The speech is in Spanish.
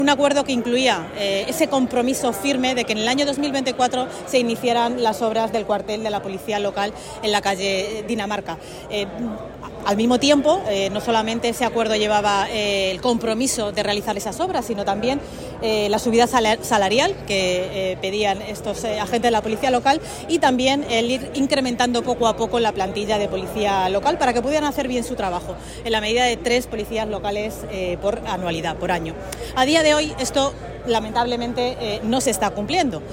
Un acuerdo que incluía ese compromiso firme de que en el año 2024 se iniciaran las obras del cuartel de la Policía Local en la calle Dinamarca. Al mismo tiempo, no solamente ese acuerdo llevaba el compromiso de realizar esas obras, sino también la subida salarial que pedían estos agentes de la Policía Local y también el ir incrementando poco a poco la plantilla de Policía Local para que pudieran hacer bien su trabajo, en la medida de 3 policías locales por anualidad, por año. A día de hoy esto lamentablemente no se está cumpliendo.